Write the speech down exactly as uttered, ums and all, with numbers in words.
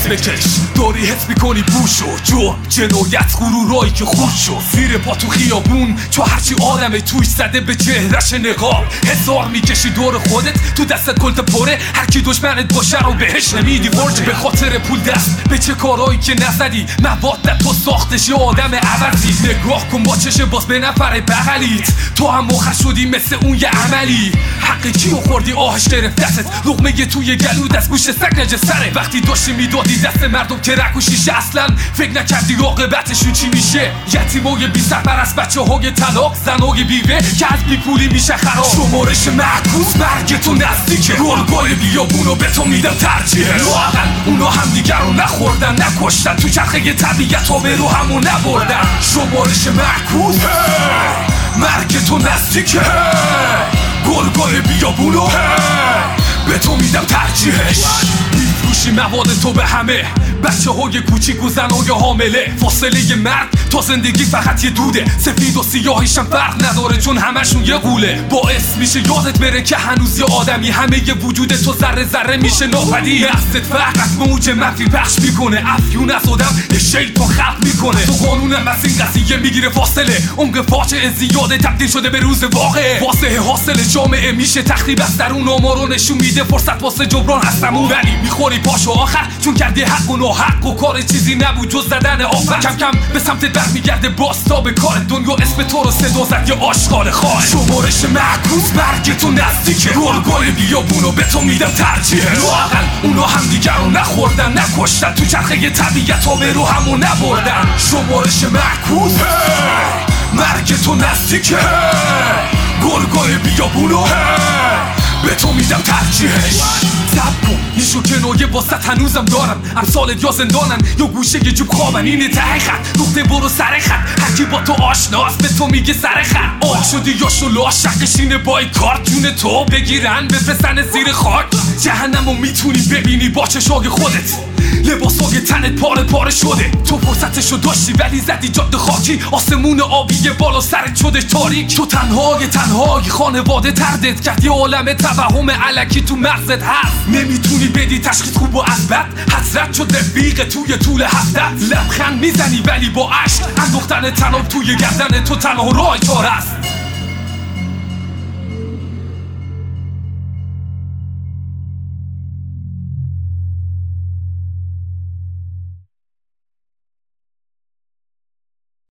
بکش. داری حس میکنی بوشو جو جنایت غرورایی که خوش شد زیر پا تو خیابون، چو هرچی آدمه توش زده به چهرش نقاب. حسار میکشی دور خودت، تو دستت کلت پره، هر کی دشمنت باشه رو بهش نمیدی ورجه. به خاطر پول دست به چه کارایی که نزدی، موادت تو ساختش یه آدم عوضی. نگاه کن با چشه باز به نفر بغلیت، تو هم مخ شدی مثل اون یه عملی. حق کیو خوردی آهش گرفت دستت، لقمه توی گلود از گوش سگ نجه سره. وقتی داشتی میدادی دست مردم که رکوشیشه، اصلا فکر نکردی عاقبتشون چی میشه. یتیمای بی سرپر از بچه های طلاق، زنای بیوه که از بی پولی میشه خراب. شمارش معکوس مرگ تو نزدیکه، گرگای بیابونو به تو میدم ترجیحه. لااقل اونا هم دیگر رو نخوردن نکشتن، تو چرخه طبیعت ها به رو همون نبردن. شمارش معکوس مرگ تو نزدیکه، گرگای بیابونو به تو میدم ترجیحش. میفروشی مواد تو به همه، بچه های کوچیک و زنای حامله. فاصله مرگ تا زندگی فقط یه دوده، سفید و سیاهیشم فرق نداره چون همشون یه قوله. باعث میشه یادت بره که هنوز یه آدمی، همه یه وجود تو ذره ذره میشه ناپدید. نفست فقط موج منفی پخش میکنه، افیون از آدم یه شیطان خلق میکنه. تو قانونم از این قضیه میگیره فاصله، عمق فاجعه زیاده تبدیل شده به روز واقعه. واسه حاصل جامعه میشه تخریب از درون، آمارو نشون میده فرصت واسه جبران هستمون. ولی میخوری پاشو آخر چون کردی حق و ناحق و کار چیزی نبود جز زدن آفر. کم کم به سمت برمیگرده باز تا به کار، دنیا اسم تو رو صدا زد یه آشغال خار. شمارش معکوس مرگ تو نزدیکه، گرگای بیابونو به تو میدم ترجیحه. لااقل اونا هم دیگر رو نخوردن نکشتن، تو چرخه طبیعت ها به رو همون نبردن. شمارش معکوس مرگ تو نزدیکه، گرگای بیابونو به تو میدم ترجیحش. سب کن نیشو کنایه واسط هنوزم دارم، امثالت یا زندانن یا گوشه یه جوب خوابن. اینه ته خط گفته برو سر خط، هرکی با تو آشناست به تو میگه سر خط. آه شدی یا شلا شقشینه با این کارت، جون تو بگیرن بفرستن زیر خاک. جهنمو میتونی ببینی با چشای خودت، لباسای تنت پاره پاره شده. تو فرصتشو داشتی ولی زدی جاده خاکی، آسمون آبی بالا سرت شده تاریک. تو تنهای تنهای خانواده تردت کرد، یه عالم توهم الکی تو مغزت هست. نمیتونی بدی تشخیص خوب و از بد، حسرت شد رفیق توی طول هفتت. لبخند میزنی ولی با عشق، اندوختن تناب توی گردن تو تنها راه کار است.